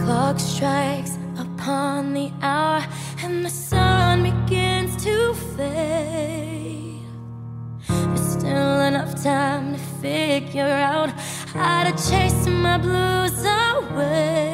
Clock strikes upon the hour and the sun begins to fade. There's still enough time to figure out how to chase my blues away.